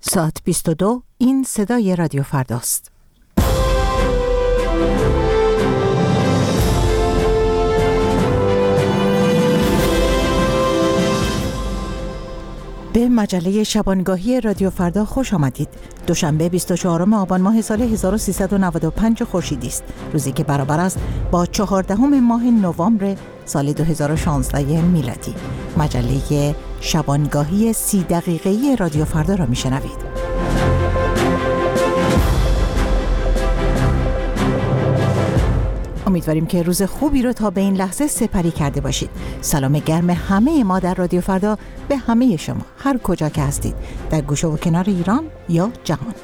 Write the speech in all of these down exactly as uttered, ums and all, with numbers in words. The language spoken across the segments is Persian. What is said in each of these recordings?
ساعت بیست و دو، این صدای رادیو فرداست. به مجله شبانگاهی رادیو فردا خوش آمدید. دوشنبه بیست و چهارم آبان ماه سال هزار و سیصد و نود و پنج خورشیدی است، روزی که برابر است با چهاردهم ماه نوامبر سال دو هزار و شانزده میلادی. مجله شبانگاهی سی دقیقه‌ای رادیو فردا را میشنوید. امیدواریم که روز خوبی رو تا به این لحظه سپری کرده باشید. سلام گرم همه ما در رادیو فردا به همه شما، هر کجا که هستید، در گوشه و کنار ایران یا جهان.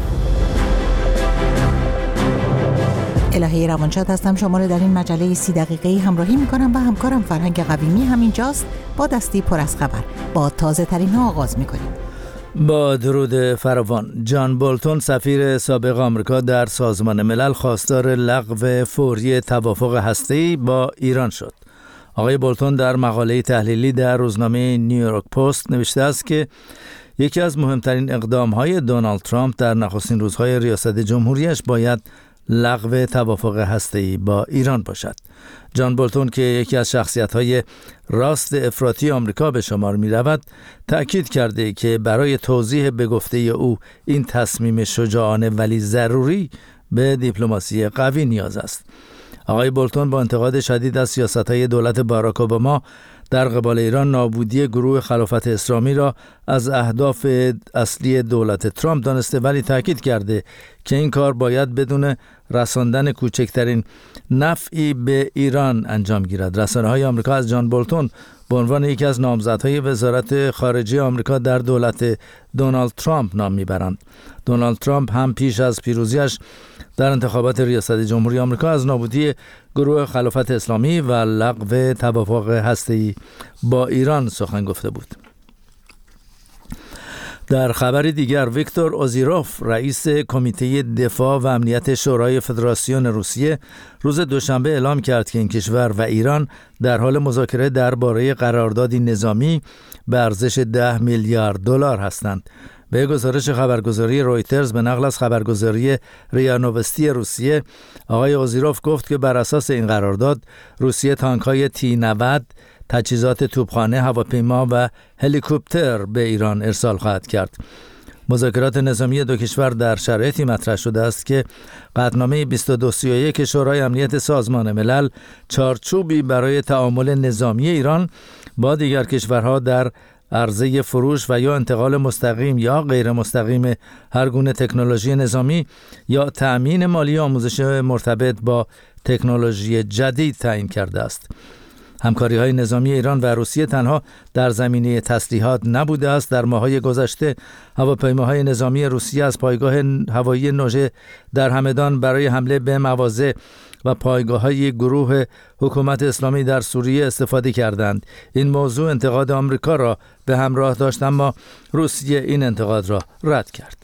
الهه روانشاد هستم، شما رو در این مجله سی دقیقه‌ای همراهی میکنم و همکارم فرهنگ قویمی همینجاست. با دستی پر از خبر با تازه ترین ها آغاز میکنیم. با درود فراوان. جان بولتون سفیر سابق آمریکا در سازمان ملل خواستار لغو فوری توافق هسته‌ای با ایران شد. آقای بولتون در مقاله تحلیلی در روزنامه نیویورک پست نوشته است که یکی از مهمترین اقدام‌های دونالد ترامپ در نخستین روزهای ریاست جمهوریش باید لغو توافق هسته‌ای با ایران باشد. جان بولتون که یکی از شخصیت‌های راست افراطی آمریکا به شمار می‌رود، تأکید کرده که برای توضیح به گفته او این تصمیم شجاعانه ولی ضروری به دیپلماسی قوی نیاز است. آقای بولتون با انتقاد شدید از سیاست‌های دولت باراک اوباما در قبال ایران نابودی گروه خلافت اسلامی را از اهداف اصلی دولت ترامپ دانسته، ولی تاکید کرده که این کار باید بدون رساندن کوچکترین نفعی به ایران انجام گیرد. رسانه‌های آمریکا از جان بولتون به عنوان یکی از نامزدهای وزارت خارجه آمریکا در دولت دونالد ترامپ نام میبرند. دونالد ترامپ هم پیش از پیروزیش در انتخابات ریاست جمهوری آمریکا از نابودی گروه خلافت اسلامی و لغو توافق هسته‌ای با ایران سخن گفته بود. در خبر دیگر، ویکتور اوزیروف رئیس کمیته دفاع و امنیت شورای فدراسیون روسیه روز دوشنبه اعلام کرد که این کشور و ایران در حال مذاکره درباره قراردادی نظامی به ارزش ده میلیارد دلار هستند. به گزارش خبرگزاری رویترز به نقل از خبرگزاری ریا نووستی روسیه، آقای اوزیروف گفت که بر اساس این قرارداد روسیه تانک‌های تی نود، تجهیزات توپخانه، هواپیما و هلیکوپتر به ایران ارسال خواهد کرد. مذاکرات نظامی دو کشور در شرایطی مطرح شده است که قطعنامه بیست و دو سی و یک شورای امنیت سازمان ملل چارچوبی برای تعامل نظامی ایران با دیگر کشورها در عرضه فروش و یا انتقال مستقیم یا غیر مستقیم هر گونه تکنولوژی نظامی یا تأمین مالی آموزش مرتبط با تکنولوژی جدید تعیین کرده است. همکاری‌های نظامی ایران و روسیه تنها در زمینه تسلیحات نبوده است. در ماه‌های گذشته هواپیماهای نظامی روسیه از پایگاه هوایی نوژه در همدان برای حمله به مواضع و پایگاه‌های گروه حکومت اسلامی در سوریه استفاده کردند. این موضوع انتقاد آمریکا را به همراه داشت، اما روسیه این انتقاد را رد کرد.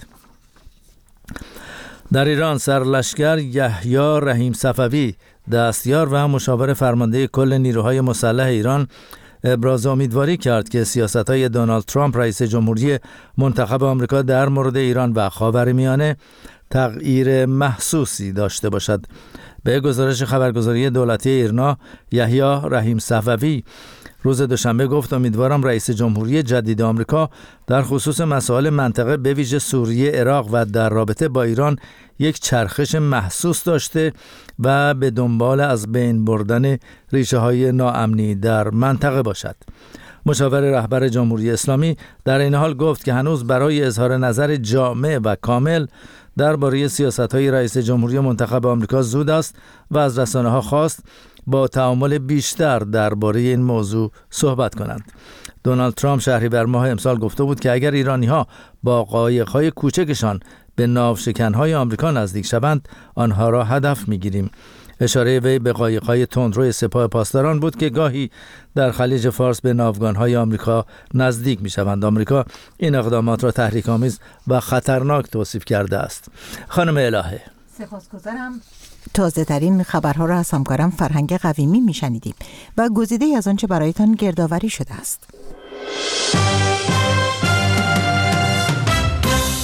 در ایران سرلشکر یحیی رحیم صفوی، دستیار و مشاور فرمانده کل نیروهای مسلح ایران، ابراز امیدواری کرد که سیاست‌های دونالد ترامپ رئیس جمهوری منتخب آمریکا در مورد ایران و خاورمیانه تغییر محسوسی داشته باشد. به گزارش خبرگزاری دولتی ایرنا، یحیی رحیم صفوی روز دوشنبه گفت امیدوارم رئیس جمهوری جدید آمریکا در خصوص مسائل منطقه به ویژه سوریه، عراق و در رابطه با ایران یک چرخش محسوس داشته و به دنبال از بین بردن ریشه های ناامنی در منطقه باشد. مشاور رهبر جمهوری اسلامی در این حال گفت که هنوز برای اظهار نظر جامع و کامل درباره سیاست‌های رئیس جمهوری منتخب آمریکا زود است و از رسانه‌ها خواست با تعامل بیشتر درباره این موضوع صحبت کنند. دونالد ترامپ شهریور ماه امسال گفته بود که اگر ایرانی‌ها با قایق‌های کوچکشان به ناوشکن‌های آمریکا نزدیک شوند، آنها را هدف می‌گیریم. اشاره وی به قایق‌های تندروی سپاه پاسداران بود که گاهی در خلیج فارس به ناوگان‌های آمریکا نزدیک می‌شوند. آمریکا این اقدامات را تحریک‌آمیز و خطرناک توصیف کرده است. خانم الهه، سپاسگزارم. تازه ترین خبرها را از همکارم فرهنگ قویمی میشنیدیم و گزیده از آنچه برایتان گردآوری شده است.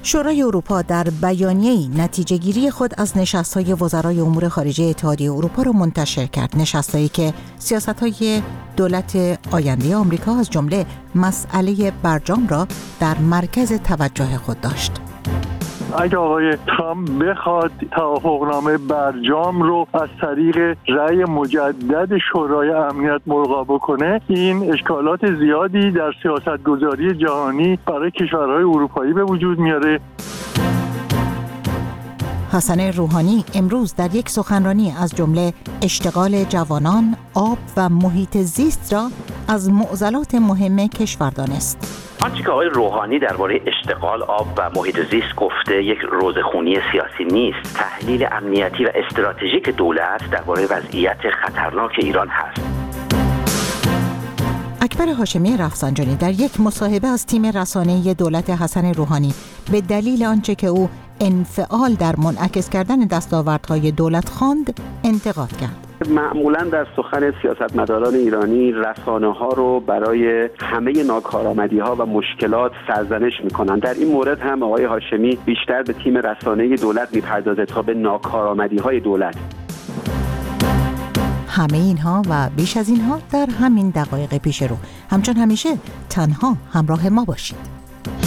شورای اروپا در بیانیه‌ای نتیجه گیری خود از نشست‌های وزرای امور خارجه اتحادیه اروپا را منتشر کرد. نشست‌هایی که سیاست‌های دولت آینده آمریکا از جمله مسئله برجام را در مرکز توجه خود داشت. اگه آقای ترامپ بخواد توافقنامه برجام رو از طریق رأی مجدد شورای امنیت ملغا بکنه، این اشکالات زیادی در سیاستگذاری جهانی برای کشورهای اروپایی به وجود میاره. حسن روحانی امروز در یک سخنرانی از جمله اشتغال جوانان، آب و محیط زیست را از معضلات مهم کشور دانست. آنچه که آقای روحانی درباره اشتغال، آب و محیط زیست گفته یک روزخونی سیاسی نیست. تحلیل امنیتی و استراتژیک دولت درباره وضعیت خطرناک ایران هست. اکبر هاشمی رفسنجانی در یک مصاحبه از تیم رسانه‌ای دولت حسن روحانی به دلیل آنچه که او انفعال در منعکس کردن دستاوردهای دولت خواند انتقاد کرد. معمولا در سخن سیاستمداران ایرانی رسانه‌ها رو برای همه ناکارآمدی‌ها و مشکلات سرزنش می‌کنند. در این مورد هم آقای هاشمی بیشتر به تیم رسانه‌ای دولت می‌پردازه تا به ناکارآمدی‌های دولت. همه اینها و بیش از اینها در همین دقایق پیش رو. همچون همیشه تنها همراه ما باشید.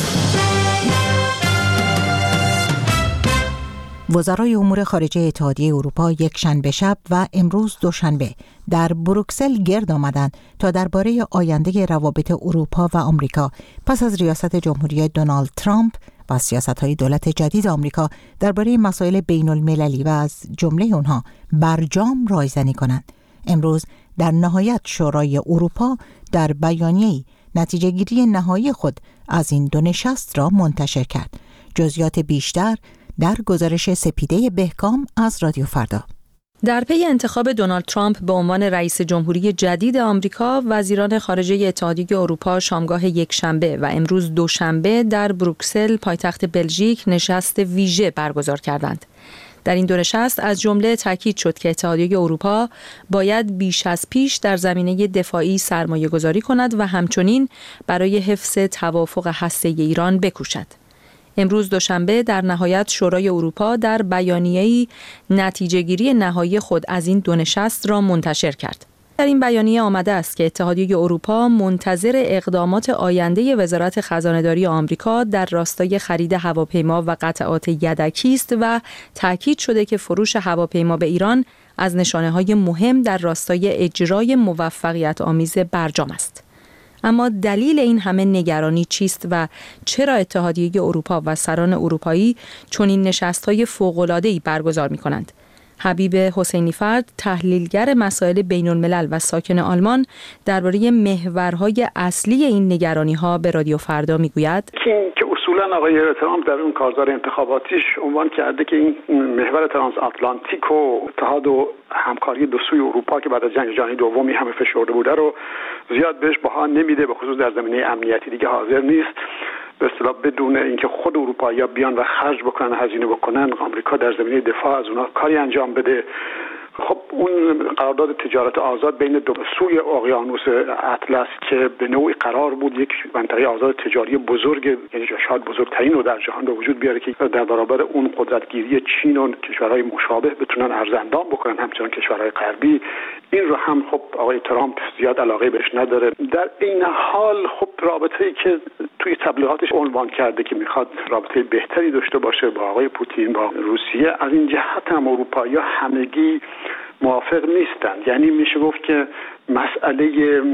وزرای امور خارجه اتحادیه اروپا یک شنبه شب و امروز دوشنبه در بروکسل گرد آمدند تا درباره آینده روابط اروپا و آمریکا پس از ریاست جمهوری دونالد ترامپ و سیاست‌های دولت جدید آمریکا درباره مسائل بین‌المللی و از جمله آنها برجام رایزنی کنند. امروز در نهایت شورای اروپا در بیانیه‌ای نتیجه گیری نهایی خود از این دو نشست را منتشر کرد. جزئیات بیشتر در گزارش سپیده بهکام از رادیو فردا. در پی انتخاب دونالد ترامپ به عنوان رئیس جمهوری جدید آمریکا، وزیران خارجه اتحادیه اروپا شامگاه یکشنبه و امروز دوشنبه در بروکسل پایتخت بلژیک نشست ویژه برگزار کردند. در این دو نشست از جمله تاکید شد که اتحادیه اروپا باید بیش از پیش در زمینه دفاعی سرمایه گذاری کند و همچنین برای حفظ توافق هسته‌ای ایران بکوشد. امروز دوشنبه در نهایت شورای اروپا در بیانیه‌ای نتیجه‌گیری نهایی خود از این دو نشست را منتشر کرد. در این بیانیه آمده است که اتحادیه اروپا منتظر اقدامات آینده وزارت خزانه‌داری آمریکا در راستای خرید هواپیما و قطعات یدکی است و تاکید شده که فروش هواپیما به ایران از نشانه‌های مهم در راستای اجرای موفقیت آمیز برجام است. اما دلیل این همه نگرانی چیست و چرا اتحادیه اروپا و سران اروپایی چنین نشست‌های فوق‌العاده‌ای برگزار می‌کنند؟ حبیب حسینی فرد، تحلیلگر مسائل بین‌الملل و ساکن آلمان، درباره محورهای اصلی این نگرانی‌ها به رادیو فردا می‌گوید که اصولاً آقای ترامپ در اون کارزار انتخاباتیش عنوان کرده که این محور ترانس آتلانتیک و اتحاد و همکاری دو سوی اروپا که بعد از جنگ جهانی دومی همه فشرده بوده رو زیاد بهش بها نمیده، به خصوص در زمینه امنیتی دیگه حاضر نیست. به اصطلاح بدون اینکه خود اروپایی‌ها بیان و خرج بکنن، هزینه بکنن، آمریکا در زمینه دفاع از اونها کاری انجام بده. خب اون قرارداد تجارت آزاد بین دو سوی اقیانوس اطلس که به نوعی قرار بود یک منطقه آزاد تجاری بزرگ، یعنی شاید بزرگترین رو در جهان به وجود بیاره که در برابر اون قدرتگیری چین و کشورهای مشابه بتونن ارزاندام بکنن، همچنان کشورهای غربی، این رو هم خب آقای ترامپ زیاد علاقه بهش نداره. در این حال خب رابطه‌ای که توی تبلیغاتش عنوان کرده که میخواد رابطه بهتری داشته باشه با آقای پوتین، با روسیه، از این جهت هم اروپایی‌ها همگی موافق نیستند. یعنی میشه گفت که مسئله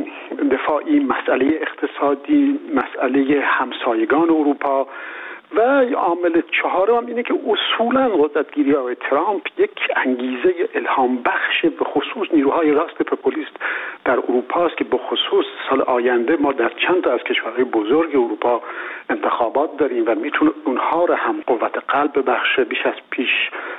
دفاعی، مسئله اقتصادی، مسئله همسایگان اروپا و عامل چهارم اینه که اصولاً قدرتگیری آقای ترامپ یک انگیزه الهام بخش به خصوص نیروهای راست پوپولیست در اروپا است که به خصوص سال آینده ما در چند تا از کشورهای بزرگ اروپا انتخابات داریم و میتونه اونها را هم قوت قلب ببخشه، بیش از پیش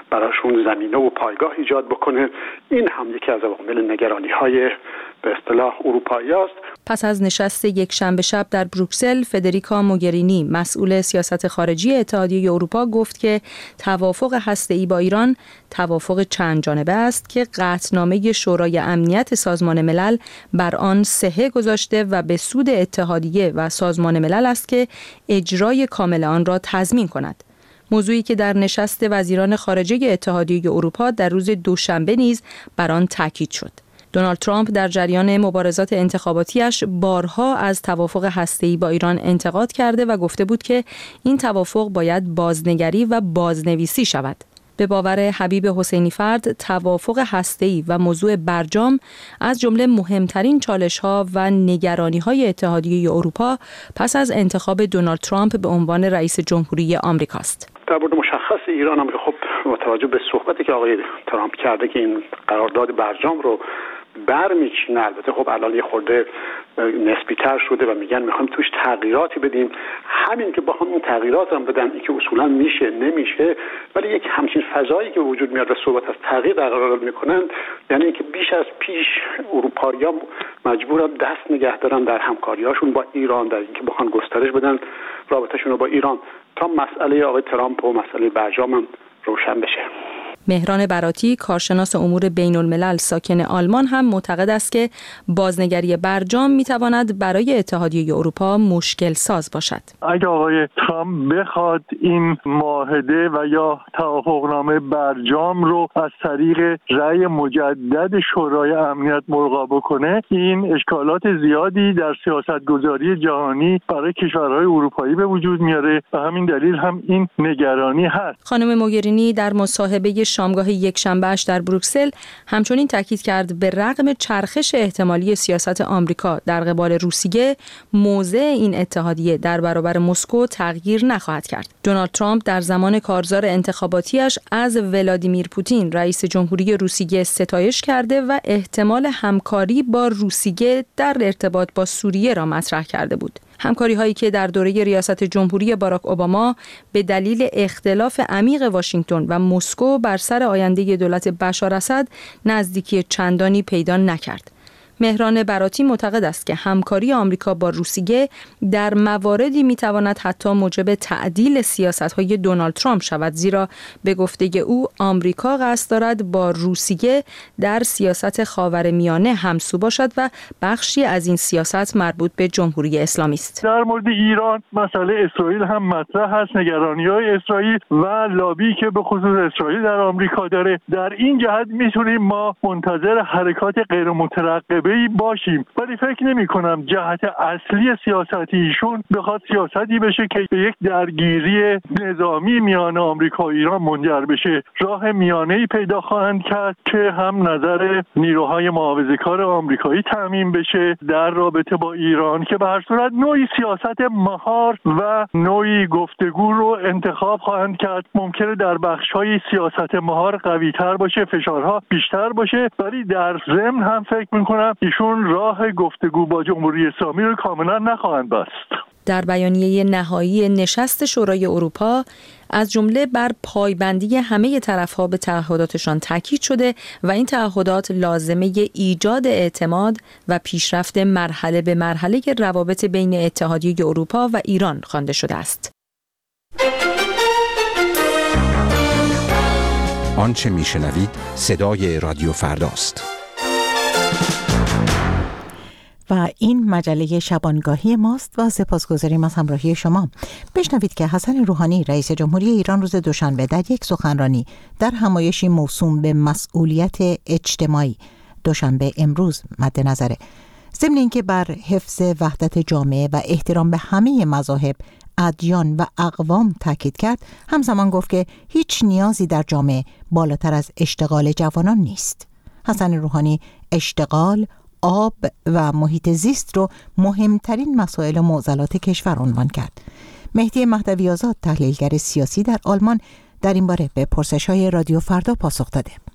براشون زمینه و پایگاه ایجاد بکنه. این هم یکی از عوامل نگرانی‌های به اصطلاح اروپایی است. پس از نشست یک شنبه شب در بروکسل، فدریکا موگرینی مسئول سیاست خارجی اتحادیه اروپا گفت که توافق هسته‌ای با ایران توافق چند جانبه است که قطعنامه شورای امنیت سازمان ملل بر آن صحه گذاشته و به سود اتحادیه و سازمان ملل است که اجرای کامل آن را تضمین کند. موضوعی که در نشست وزیران خارجه اتحادیه اروپا در روز دوشنبه نیز بر آن تاکید شد. دونالد ترامپ در جریان مبارزات انتخاباتیش بارها از توافق هسته‌ای با ایران انتقاد کرده و گفته بود که این توافق باید بازنگری و بازنویسی شود. به باور حبیب حسینی فرد، توافق هسته‌ای و موضوع برجام از جمله مهمترین چالش‌ها و نگرانی‌های اتحادیه اروپا پس از انتخاب دونالد ترامپ به عنوان رئیس جمهوری آمریکاست. در مورد مشخص ایران هم خب متوجه به صحبتی که آقای ترامپ کرده که این قرارداد برجام رو برمیچینه، البته خب الان یه خورده نسبی تر شده و میگن میخوایم توش تغییراتی بدیم. همین که بخوام این تغییرات هم بدن، این که اصولا میشه نمیشه، ولی یک همچین فضایی که وجود میاد و صحبت از تغییر برقرار میکنن، یعنی اینکه بیش از پیش اروپایی‌ها مجبورن دست نگه دارن در همکاریاشون با ایران، در اینکه بخوان گسترش بدن رابطه‌شون رو با ایران تا مسئله آقای ترامپ و مسئله برجام هم روشن بشه. مهران براتی، کارشناس امور بین الملل ساکن آلمان، هم معتقد است که بازنگری برجام میتواند برای اتحادیه اروپا مشکل ساز باشد. اگر آقای ترامپ بخواد این معاهده و یا توافقنامه برجام رو از طریق رأی مجدد شورای امنیت ملغا بکنه، این اشکالات زیادی در سیاستگذاری جهانی برای کشورهای اروپایی به وجود میاره و همین دلیل هم این نگرانی هست. خانم موگرینی در مصاحبه شامگاه یک شنبهش در بروکسل همچنین تاکید کرد به رغم چرخش احتمالی سیاست آمریکا در قبال روسیه، موضع این اتحادیه در برابر مسکو تغییر نخواهد کرد. دونالد ترامپ در زمان کارزار انتخاباتیش از ولادیمیر پوتین رئیس جمهوری روسیه ستایش کرده و احتمال همکاری با روسیه در ارتباط با سوریه را مطرح کرده بود. همکاری هایی که در دوره ریاست جمهوری باراک اوباما به دلیل اختلاف عمیق واشنگتن و مسکو بر سر آینده دولت بشار اسد نزدیکی چندانی پیدا نکرد. مهران براتی معتقد است که همکاری آمریکا با روسیه در مواردی میتواند حتی موجب تعدیل سیاست‌های دونالد ترامپ شود، زیرا به گفته او آمریکا قصد دارد با روسیه در سیاست خاورمیانه همسو باشد و بخشی از این سیاست مربوط به جمهوری اسلامی است. در مورد ایران مسئله اسرائیل هم مطرح است، نگرانی‌های اسرائیل و لابی که به خصوص اسرائیل در آمریکا داره. در این جهت میتونیم ما منتظر حرکات غیر مترقبه باشیم، ولی فکر نمی کنم جهت اصلی سیاستی ایشون بخواد سیاستی بشه که به یک درگیری نظامی میان آمریکا و ایران منجر بشه. راه میانه‌ای پیدا خواهند کرد که هم نظر نیروهای محافظه‌کار آمریکایی تامین بشه در رابطه با ایران، که به هر صورت نوعی سیاست مهار و نوعی گفتگو رو انتخاب خواهند کرد. ممکنه در بخش‌های سیاست مهار قوی‌تر باشه، فشارها بیشتر باشه، ولی در ضمن هم فکر می‌کنم ایشون راه گفتگو با جمهوری اسلامی رو کاملا نخواهند بست. در بیانیه نهایی نشست شورای اروپا از جمله بر پایبندی همه طرف‌ها به تعهداتشان تاکید شده و این تعهدات لازمه ایجاد اعتماد و پیشرفت مرحله به مرحله روابط بین اتحادیه اروپا و ایران خوانده شده است. آنچه میشنوید صدای رادیو فرداست. و این مجله شبانگاهی ماست و سپاسگزاریم از همراهی شما. بشنوید که حسن روحانی رئیس جمهوری ایران روز دوشنبه در یک سخنرانی در همایشی موسوم به مسئولیت اجتماعی دوشنبه امروز مد نظره، ضمن اینکه بر حفظ وحدت جامعه و احترام به همه مذاهب، ادیان و اقوام تاکید کرد، همزمان گفت که هیچ نیازی در جامعه بالاتر از اشتغال جوانان نیست. حسن روحانی اشتغال، آب و محیط زیست رو مهمترین مسائل و معضلات کشور عنوان کرد. مهدی مهدوی آزاد، تحلیلگر سیاسی در آلمان، در این باره به پرسش‌های رادیو فردا پاسخ داده.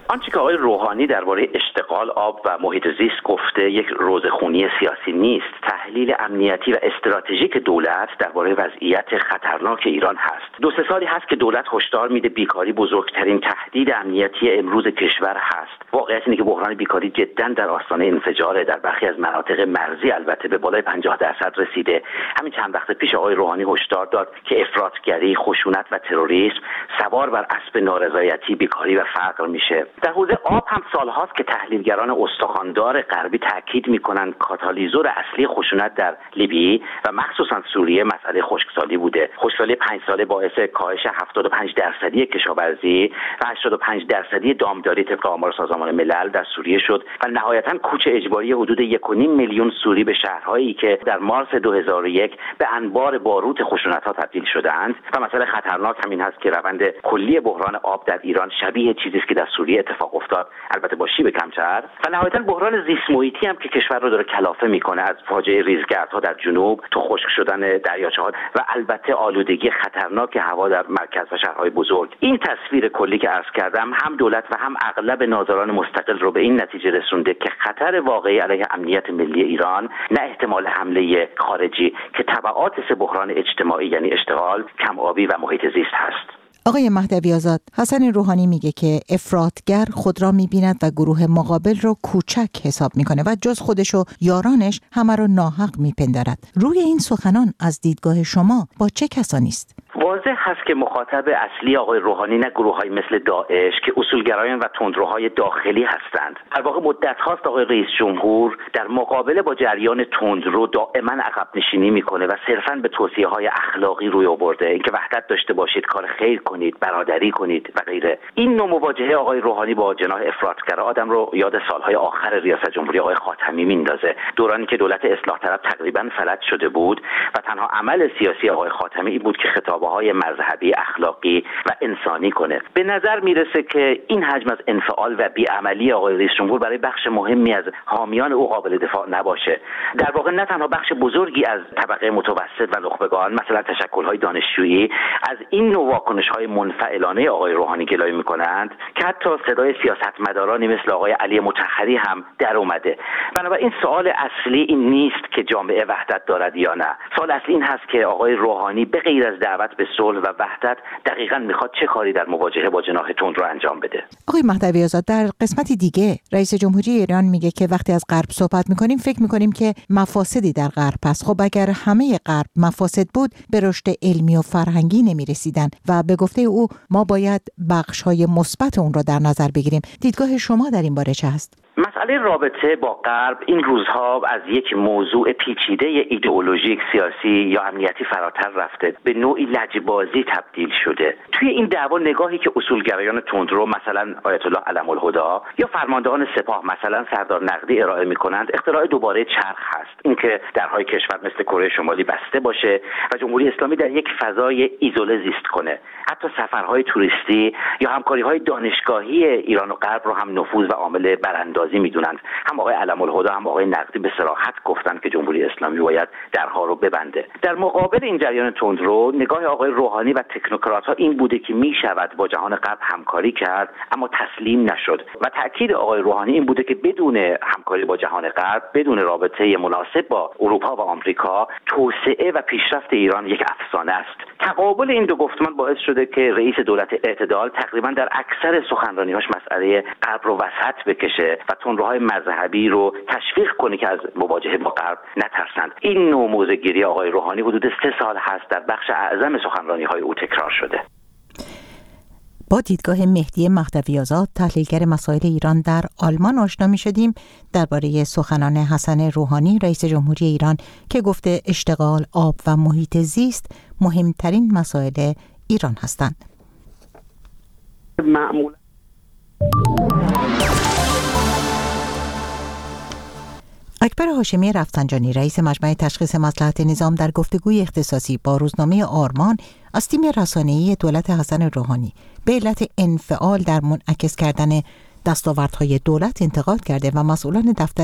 آنچه که آقای روحانی درباره اشتغال آب و محیط زیست گفته یک روزخونی سیاسی نیست. تحلیل امنیتی و استراتژیک دولت درباره وضعیت خطرناک ایران هست. دو سه سالی هست که دولت هشدار میده بیکاری بزرگترین تهدید امنیتی امروز کشور هست. واقعیت اینه که بحران بیکاری جدا در آستانه انفجاره، در برخی از مناطق مرزی البته به بالای پنجاه درصد رسیده. همین چند وقت پیش آقای روحانی هشدار داد که افراطگری، خشونت و تروریسم سوار بر اسب نارضایتی، بیکاری و فقر میشه. در حوزه آب هم سالهاست که تحلیلگران استخواندار غربی تاکید میکنن کاتالیزور اصلی خشونت در لیبی و مخصوصا سوریه مسئله خشکسالی بوده. خشکسالی پنج ساله باعث کاهش هفتاد و پنج درصدی کشاورزی و هشتاد و پنج درصدی دامداری طبق آمار سازمان ملل در سوریه شد و نهایتا کوچ اجباری حدود یک و نیم میلیون سوری به شهرهایی که در مارس دو هزار و یک به انبار باروت خشونت‌ها تبدیل شدند. و مسئله خطرناک همین هست که روند کلی بحران آب در ایران شبیه چیزی است که در سوریه اتفاق افتاد، البته با شیب کمتر. و نهایتا بحران زیست محیطی هم که کشور رو داره کلافه میکنه، از فاجعه ریزگردها در جنوب تو خشک شدن دریاچه‌ها و البته آلودگی خطرناک هوا در مرکز و شهرهای بزرگ. این تصویر کلی که عرض کردم هم دولت و هم اغلب ناظران مستقل رو به این نتیجه رسونده که خطر واقعی علیه امنیت ملی ایران نه احتمال حمله خارجی که تبعات سه بحران اجتماعی یعنی اشتغال، کم‌آبی و محیط زیست هست. آقای مهدوی آزاد، حسن روحانی میگه که افراطگر خود را میبیند و گروه مقابل رو کوچک حساب میکنه و جز خودش و یارانش همه رو ناحق میپندارد. روی این سخنان از دیدگاه شما با چه کسانی است؟ واضح هست که مخاطب اصلی آقای روحانی نه گروه‌های مثل داعش که اصولگرایان و تندروهای داخلی هستند. در واقع مدت هاست آقای رئیس جمهور در مقابله با جریان تندرو دائما عقب نشینی میکنه و صرفاً به توصیه‌های اخلاقی روی آورده، اینکه وحدت داشته باشید، کار خیر کنید، برادری کنید و غیره. این نوع مواجهه آقای روحانی با جناح افراطگرا آدم رو یاد سالهای آخر ریاست جمهوری آقای خاتمی میندازه، دورانی که دولت اصلاح طلب تقریباً فلج شده بود و تنها عمل سیاسی آقای خاتمی این بود که خطابه‌های مذهبی، اخلاقی و انسانی کنه. به نظر میرسه که این حجم از انفعال و بیعملی آقای رئیس جمهور برای بخش مهمی از حامیان او قابل دفاع نباشه. در واقع نه تنها بخش بزرگی از طبقه متوسط و نخبگان، مثلا تشکل‌های دانشجویی، از این نوع واکنش‌های منفعلانه آقای روحانی گلایه می‌کنند که حتی صدای سیاستمدارانی مثل آقای علی مطهری هم در اومده. بنابراین سوال اصلی این نیست که جامعه وحدت دارد یا نه. سوال اصلی این هست که آقای روحانی به غیر از دعوت به صلح و وحدت دقیقاً میخواد چه کاری در مواجهه با جناح تندرو انجام بده. آقای مهدوی آزاد، در قسمتی دیگه رئیس جمهوری ایران میگه که وقتی از غرب صحبت میکنیم فکر میکنیم که مفاسدی در غرب هست. خب اگر همه غرب مفاسد بود به رشد علمی و فرهنگی نمیرسیدن و به گفته او ما باید بخش‌های مثبت اون را در نظر بگیریم. دیدگاه شما در این باره چه هست؟ مسئله رابطه با غرب این روزها از یک موضوع پیچیده ایدئولوژیک، سیاسی یا امنیتی فراتر رفته، به نوعی لجبازی تبدیل شده. توی این دعوا نگاهی که اصولگرایان تندرو مثلا آیت الله علم الهدا یا فرماندهان سپاه مثلا سردار نقدی ارائه می‌کنند اختراع دوباره چرخ هست، اینکه درهای کشور مثل کره شمالی بسته باشه و جمهوری اسلامی در یک فضای ایزوله زیست کنه. حتی سفرهای توریستی یا همکاری‌های دانشگاهی ایران و غرب رو هم نفوذ و عامل براندازی میدونند. هم آقای علم الهدا هم آقای نقدی به صراحت گفتند که جمهوری اسلامی باید درها رو ببنده. در مقابل این جریان تندرو نگاه آقای روحانی و تکنوکرات‌ها این بوده که میشود با جهان غرب همکاری کرد اما تسلیم نشد و تاکید آقای روحانی این بوده که بدون همکاری با جهان غرب، بدون رابطه مناسب با اروپا و آمریکا، توسعه و پیشرفت ایران یک افسانه است. تقابل این دو گفتمان باعث شده که رئیس دولت اعتدال تقریبا در اکثر سخنرانی‌هاش مسئله غرب رو وسط بکشه و تندروهای مذهبی رو تشویق کنه که از مواجهه با غرب نترسند. این نوع موضع‌گیری آقای روحانی حدود سه سال هست در بخش اعظم سخنرانی‌های او تکرار شده. با دیدگاه مهدی مهدوی آزاد، تحلیلگر مسائل ایران در آلمان آشنا می‌شدیم درباره سخنان حسن روحانی رئیس جمهوری ایران که گفته اشتغال، آب و محیط زیست مهمترین مسائل ایران هستند. معمولا اکبر هاشمی رفسنجانی رئیس مجمع تشخیص مصلحت نظام در گفتگوی اختصاصی با روزنامه آرمان از تیم رسانه‌ای دولت حسن روحانی به علت انفعال در منعکس کردن دستاوردهای دولت انتقاد کرده و مسئولان دفتر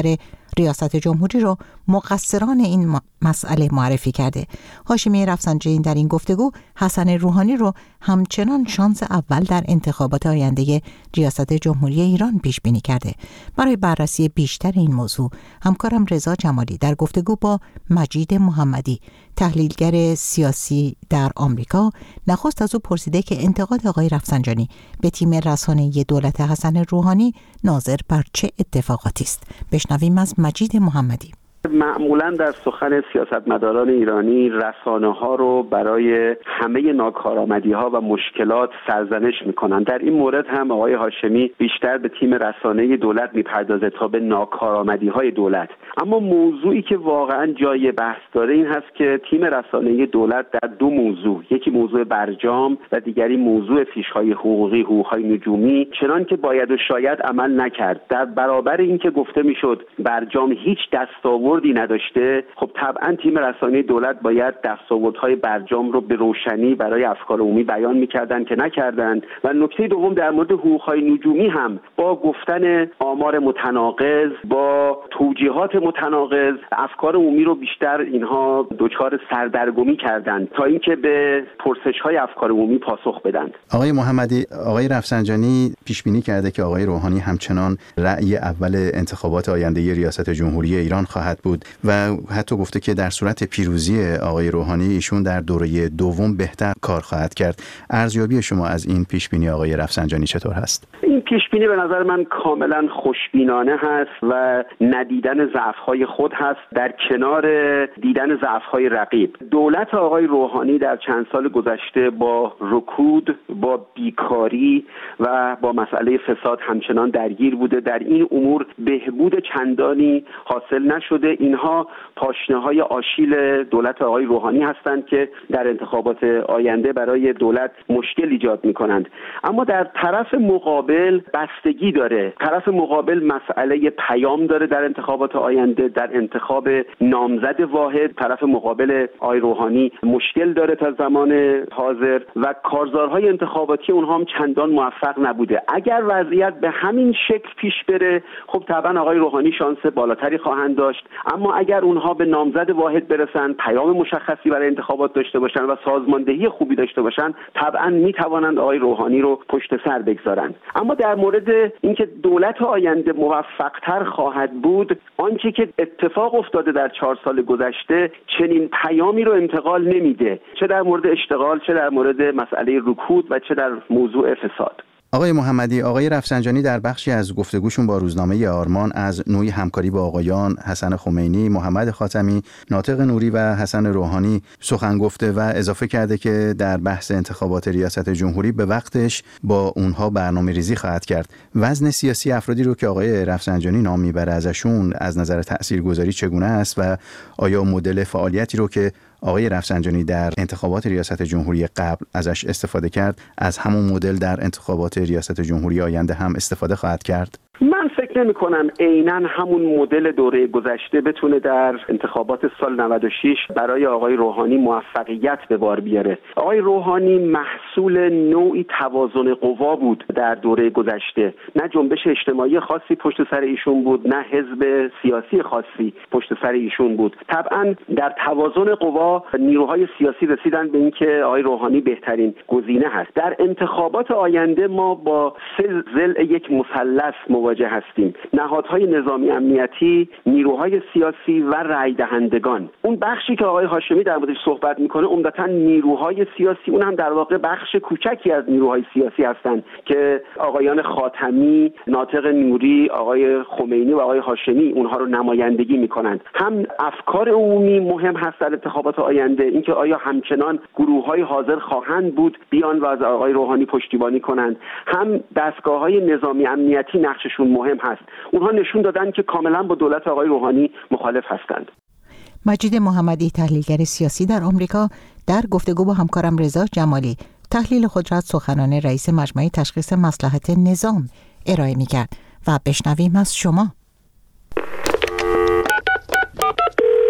ریاست جمهوری رو مقصران این مسئله معرفی کرده. هاشمی رفسنجانی در این گفتگو حسن روحانی رو همچنان شانس اول در انتخابات آینده ریاست جمهوری ایران پیش بینی کرده. برای بررسی بیشتر این موضوع همکارم رضا جمالی در گفتگو با مجید محمدی، تحلیلگر سیاسی در آمریکا، نخست از او پرسیده که انتقاد آقای رفسنجانی به تیم رسانه‌ای دولت حسن روحانی ناظر بر چه اتفاقاتی است. بشنویم از مجید محمدی. معمولا در سخن سیاستمداران ایرانی رسانه‌ها رو برای همه ناکارآمدی‌ها و مشکلات سرزنش می‌کنند. در این مورد هم آقای هاشمی بیشتر به تیم رسانه‌ای دولت می‌پردازه تا به ناکارآمدی‌های دولت. اما موضوعی که واقعا جای بحث داره این هست که تیم رسانه‌ای دولت در دو موضوع، یکی موضوع برجام و دیگری موضوع فیش‌های حقوقی، حقوق‌های نجومی، چنان که باید و شاید عمل نکرد. در برابر اینکه گفته می‌شد برجام هیچ دستاوردی نداشته، خب طبعا تیم رسانه‌ای دولت باید دستاوردهای برجام رو به روشنی برای افکار عمومی بیان می‌کردن که نکردند. و نکته دوم در مورد حقوق‌های نجومی هم با گفتن آمار متناقض، با توجیهات متناقض، افکار عمومی رو بیشتر اینها دچار سردرگمی کردند تا اینکه به پرسش‌های افکار عمومی پاسخ بدن. آقای محمدی، آقای رفسنجانی پیش بینی کرده که آقای روحانی همچنان رأی اول انتخابات آینده ریاست جمهوری ایران خواهد بود و حتی گفته که در صورت پیروزی آقای روحانی ایشون در دوره دوم بهتر کار خواهد کرد. ارزیابی شما از این پیش بینی آقای رفسنجانی چطور هست؟ این پیش بینی به نظر من کاملا خوشبینانه هست و ندیدن ضعف‌های خود هست در کنار دیدن ضعف‌های رقیب. دولت آقای روحانی در چند سال گذشته با رکود، با بیکاری و با مسئله فساد همچنان درگیر بوده. در این امور بهبود چندانی حاصل نشده. اینها پاشنه‌های آشیل دولت آقای روحانی هستند که در انتخابات آینده برای دولت مشکل ایجاد می‌کنند. اما در طرف مقابل بستگی داره. طرف مقابل مسئله پیام داره در انتخابات آینده، در انتخاب نامزد واحد. طرف مقابل آقای روحانی مشکل داره تا زمان حاضر و کارزارهای انتخاباتی اونها هم چندان موفق نبوده. اگر وضعیت به همین شکل پیش بره، خب طبعا آقای روحانی شانس بالاتری خواهند داشت. اما اگر اونها به نامزد واحد برسن، پیام مشخصی برای انتخابات داشته باشن و سازماندهی خوبی داشته باشن، طبعا میتوانند آقای روحانی رو پشت سر بگذارند. اما در مورد اینکه دولت آینده موفق‌تر خواهد بود، آنچه که اتفاق افتاده در چهار سال گذشته چنین پیامی رو انتقال نمیده، چه در مورد اشتغال، چه در مورد مسئله رکود و چه در موضوع فساد. آقای محمدی، آقای رفسنجانی در بخشی از گفتگوشون با روزنامه آرمان از نوعی همکاری با آقایان حسن خمینی، محمد خاتمی، ناطق نوری و حسن روحانی سخن گفته و اضافه کرده که در بحث انتخابات ریاست جمهوری به وقتش با اونها برنامه ریزی خواهد کرد. وزن سیاسی افرادی رو که آقای رفسنجانی نام میبره ازشون از نظر تاثیرگذاری چگونه است و آیا مدل فعالیتی رو که آقای رفسنجانی در انتخابات ریاست جمهوری قبل ازش استفاده کرد از همون مدل در انتخابات ریاست جمهوری آینده هم استفاده خواهد کرد؟ من فکر نمی کنم عیناً همون مدل دوره گذشته بتونه در انتخابات سال نود و شش برای آقای روحانی موفقیت به بار بیاره. آقای روحانی محصول نوعی توازن قوا بود در دوره گذشته. نه جنبش اجتماعی خاصی پشت سر ایشون بود، نه حزب سیاسی خاصی پشت سر ایشون بود. طبعاً در توازن قوا نیروهای سیاسی رسیدن به اینکه آقای روحانی بهترین گزینه هست. در انتخابات آینده ما با سه ضلع یک مثلث مواجه هستیم: نهادهای نظامی امنیتی، نیروهای سیاسی و رای دهندگان. اون بخشی که آقای هاشمی در موردش صحبت میکنه عمدتاً نیروهای سیاسی، اون هم در واقع بخش کوچکی از نیروهای سیاسی هستند که آقایان خاتمی، ناطق نوری، آقای خمینی و آقای هاشمی اونها رو نمایندگی میکنند. هم افکار عمومی مهم هست در انتخابات آینده، اینکه آیا همچنان گروه‌های حاضر خواهند بود بیان و از آقای روحانی پشتیبانی کنند، هم دستگاه‌های نظامی امنیتی نقششون مهم هست. اونها نشون دادن که کاملا با دولت آقای روحانی مخالف هستند. مجید محمدی، تحلیلگر سیاسی در آمریکا، در گفتگو با همکارم رضا جمالی تحلیل خود را از سخنان رئیس مجمع تشخیص مصلحت نظام ارائه می‌کرد و بشنویم از شما.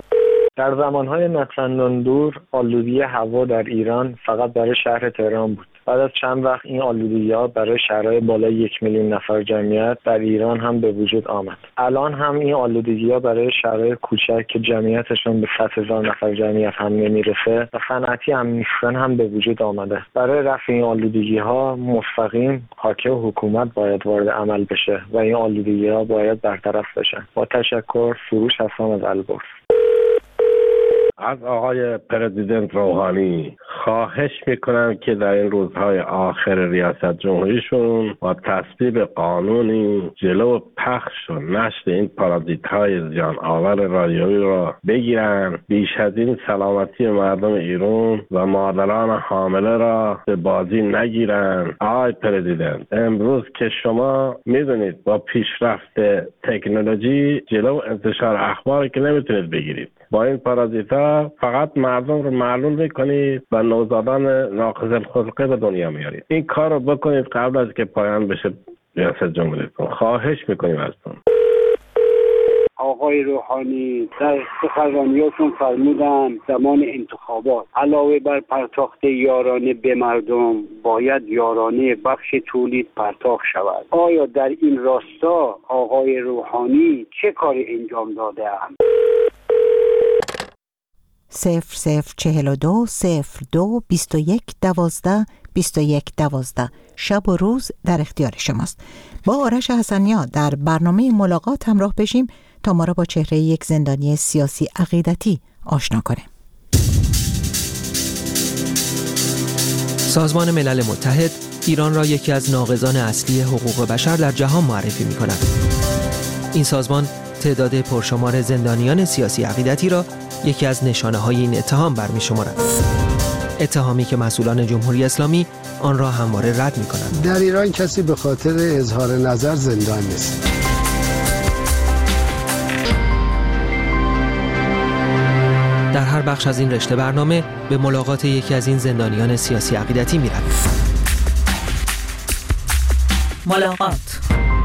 در زمانهای نچندان دور آلودگی هوا در ایران فقط برای شهر تهران بود. بعد از چند وقت این آلودگی‌ها برای شهرهای بالای یک میلیون نفر جمعیت در ایران هم به وجود آمد. الان هم این آلودگی‌ها برای شهرهای کوچک که جمعیتشون به صد هزار نفر جمعیت هم نمیرسه و صنعتی هم نیستن هم به وجود آمده. برای رفع این آلودگی‌ها مستقیم حاکم و حکومت باید وارد عمل بشه و این آلودگی‌ها باید برطرف بشن. با تشکر، سروش هستم از البرز. از آقای پرزیدنت روحانی خواهش میکنم که در این روزهای آخر ریاست جمهوریشون با تصویب قانونی جلو پخش و نشر این پارازیت های زیان آور رادیویی را بگیرن، بیش از این سلامتی مردم ایران و مادران حامله را به بازی نگیرن. آقای پرزیدنت، امروز که شما میدونید با پیشرفت تکنولوژی جلو انتشار اخباری که نمیتونید بگیرید، با این پارازیتا فقط مردم رو معلول میکنید و نوزادان ناقص الخلقه به دنیا میارید. این کار رو بکنید قبل از که پایان بشه ریاست جمهوریتون. خواهش میکنیم ازتون. آقای روحانی در سخنرانیاتون فرمودن زمان انتخابات علاوه بر پرداخت یارانه به مردم باید یارانه بخش تولید پرداخت شود. آیا در این راستا آقای روحانی چه کاری انجام داده اند؟ صفر صفر چهل و دو صفر دو بیست و یک دوازده بیست و یک دوازده شب و روز در اختیار شماست. با آرش حسنیا در برنامه ملاقات همراه بشیم تا ما را با چهره یک زندانی سیاسی عقیدتی آشنا کنیم. سازمان ملل متحد ایران را یکی از ناقضان اصلی حقوق بشر در جهان معرفی می کند. این سازمان تعداد پرشمار زندانیان سیاسی عقیدتی را یکی از نشانه‌های این اتهام برمی شمارد. اتهامی که مسئولان جمهوری اسلامی آن را همواره رد می کنند. در ایران کسی به خاطر اظهار نظر زندان نیست. در هر بخش از این رشته برنامه به ملاقات یکی از این زندانیان سیاسی عقیدتی می رویم. ملاقات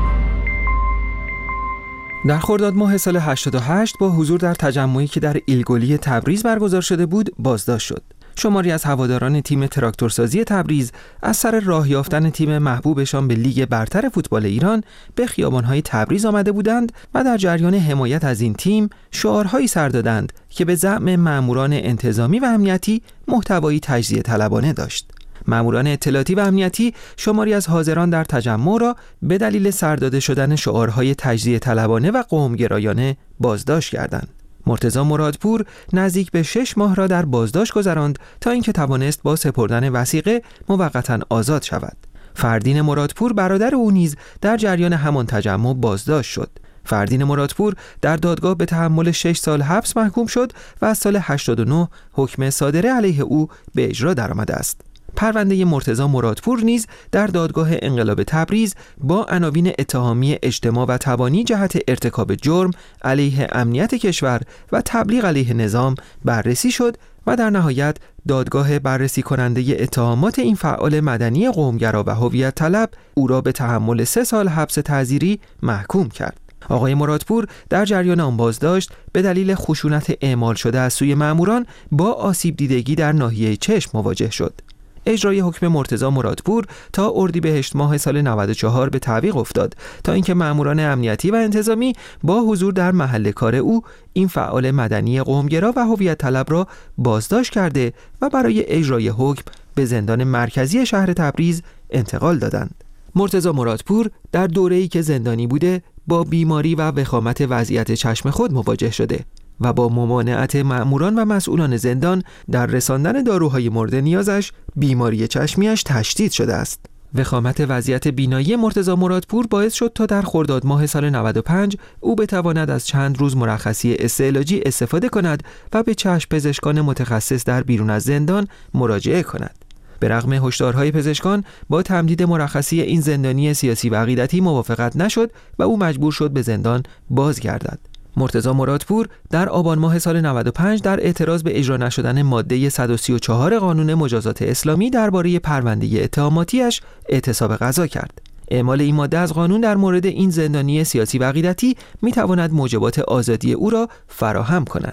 در خرداد ماه سال هشتاد و هشت با حضور در تجمعی که در ایلگولی تبریز برگزار شده بود بازداشت شد. شماری از هواداران تیم تراکتورسازی تبریز از سر راه یافتن تیم محبوبشان به لیگ برتر فوتبال ایران به خیابان‌های تبریز آمده بودند و در جریان حمایت از این تیم شعارهایی سر دادند که به زعم ماموران انتظامی و امنیتی محتوایی تجزیه طلبانه داشت. ماموران اطلاعاتی و امنیتی شماری از حاضران در تجمع را به دلیل سرداده شدن شعارهای تجزیه طلبانه و قومگرایانه بازداشت کردند. مرتضی مرادپور نزدیک به شش ماه را در بازداشت گذراند تا اینکه توانست با سپردن وثیقه موقتا آزاد شود. فردین مرادپور برادر او نیز در جریان همان تجمع بازداشت شد. فردین مرادپور در دادگاه به تحمل شش سال حبس محکوم شد و از سال هشتاد و نه حکم صادره علیه او به اجرا درآمده است. پرونده مرتضی مرادپور نیز در دادگاه انقلاب تبریز با عناوین اتهامی اجتماع و تبانی جهت ارتکاب جرم علیه امنیت کشور و تبلیغ علیه نظام بررسی شد و در نهایت دادگاه بررسی کننده اتهامات این فعال مدنی قومگرا و هویت طلب او را به تحمل سه سال حبس تعزیری محکوم کرد. آقای مرادپور در جریان آن بازداشت به دلیل خشونت اعمال شده از سوی ماموران با آسیب دیدگی در ناحیه چشم مواجه شد. اجرای حکم مرتضی مرادپور تا اردیبهشت ماه سال نود و چهار به تعویق افتاد تا اینکه ماموران امنیتی و انتظامی با حضور در محل کار او این فعال مدنی قومگرا و هویت طلب را بازداشت کرده و برای اجرای حکم به زندان مرکزی شهر تبریز انتقال دادند. مرتضی مرادپور در دوره‌ای که زندانی بوده با بیماری و وخامت وضعیت چشم خود مواجه شده و با ممانعت مأموران و مسئولان زندان در رساندن داروهای مورد نیازش بیماری چشمیش تشدید شده است. وخامت وضعیت بینایی مرتضی مرادپور باعث شد تا در خرداد ماه سال نود و پنج او بتواند از چند روز مرخصی استعلاجی استفاده کند و به چشم پزشکان متخصص در بیرون از زندان مراجعه کند. به رغم هشدارهای پزشکان با تمدید مرخصی این زندانی سیاسی و عقیدتی موافقت نشد و او مجبور شد به زندان بازگردد. مرتضی مرادپور در آبان ماه سال نود و پنج در اعتراض به اجرا نشدن ماده صد و سی و چهار قانون مجازات اسلامی درباره پرونده اتهاماتیش اعتصاب قضا کرد. اعمال این ماده از قانون در مورد این زندانی سیاسی و عقیدتی میتواند موجبات آزادی او را فراهم کند.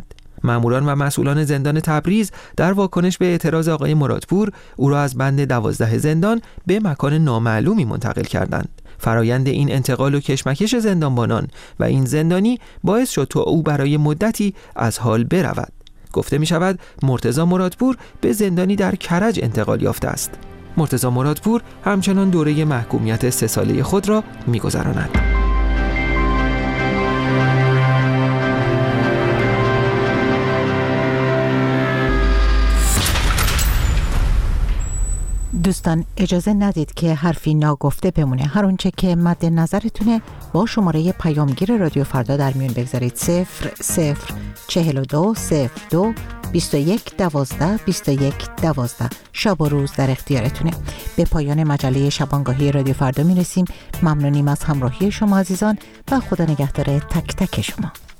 ماموران و مسئولان زندان تبریز در واکنش به اعتراض آقای مرادپور او را از بند دوازده زندان به مکان نامعلومی منتقل کردند. فرایند این انتقال و کشمکش زندانبانان و این زندانی باعث شد تا او برای مدتی از حال برود. گفته می شود مرتضی مرادپور به زندانی در کرج انتقال یافته است. مرتضی مرادپور همچنان دوره محکومیت سه ساله خود را می گذراند. دوستان اجازه ندید که حرفی ناگفته بمونه. هر اونچه که مد نظرتونه با شماره پیامگیر رادیو فردا در میون بگذارید. صفر صفر چهل و دو صفر دو بیست و یک دوازده بیست و یک دوازده. شب و روز در اختیارتونه. به پایان مجله شبانگاهی رادیو فردا میرسیم. ممنونیم از همراهی شما عزیزان و خدا نگهدار تک تک شما.